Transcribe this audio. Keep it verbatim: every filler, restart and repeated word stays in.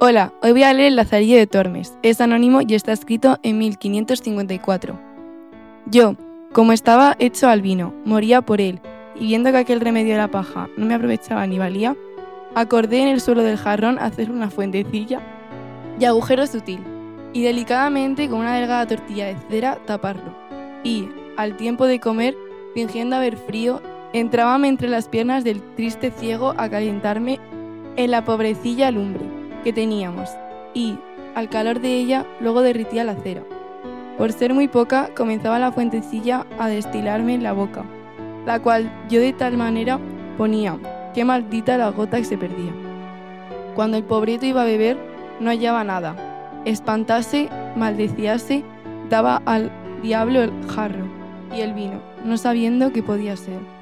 Hola, hoy voy a leer El Lazarillo de Tormes. Es anónimo y está escrito en mil quinientos cincuenta y cuatro. Yo, como estaba hecho al vino, moría por él, y viendo que aquel remedio de la paja no me aprovechaba ni valía, acordé en el suelo del jarrón hacer una fuentecilla y agujero sutil, y delicadamente con una delgada tortilla de cera taparlo. Y, al tiempo de comer, fingiendo haber frío, entrábame entre las piernas del triste ciego a calentarme en la pobrecilla lumbre que teníamos, y, al calor de ella, luego derritía la cera. Por ser muy poca, comenzaba la fuentecilla a destilarme en la boca, la cual yo de tal manera ponía, qué maldita la gota que se perdía. Cuando el pobreto iba a beber, no hallaba nada. Espantase, maldecíase, daba al diablo el jarro y el vino, no sabiendo qué podía ser.